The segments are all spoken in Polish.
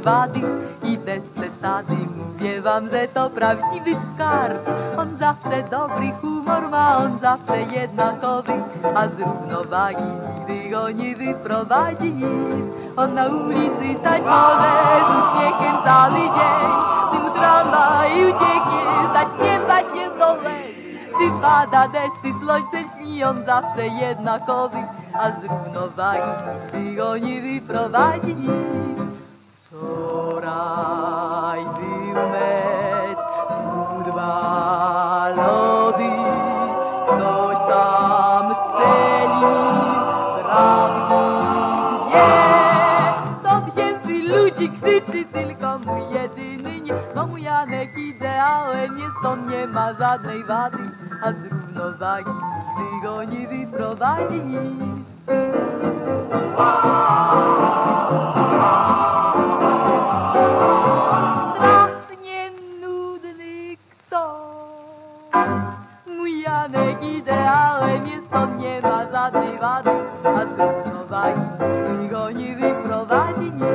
wady i bez przesady mówię wam, że to prawdziwy skarb. On zawsze dobry humor ma, on zawsze jednakowy, a z równowagi nigdy go nie wyprowadzi nic. On na ulicy stać może z uśmiechem cały dzień, gdy mu tramwaj ucieknie, zaśpiewa się do łez. Czy pada deszcz, czy słońce śni, on zawsze jednakowy, a z równowagi nigdy go nie wyprowadzi nic. Wczoraj był mecz futbalowy, ktoś tam strzelił bramki dwie. 100 tysięcy ludzi krzyczy, tylko mój jedyny nie. No mój Janek ideałem jest, on nie ma żadnej wady, a z równowagi nigdy go nie wyprowadzi nic. Strasznie nudny kto. Mój Janek ideałem jest, on nie ma żadnej wady, a z równowagi nigdy go nie wyprowadzi nic.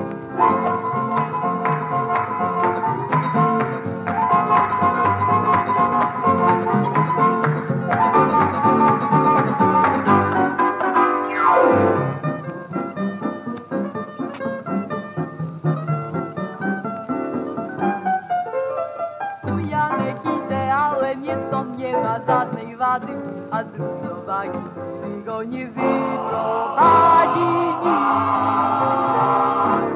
Janek ideałem jest, on nie ma żadnej wady, a z równowagi nigdy go nie wyprowadzi nic.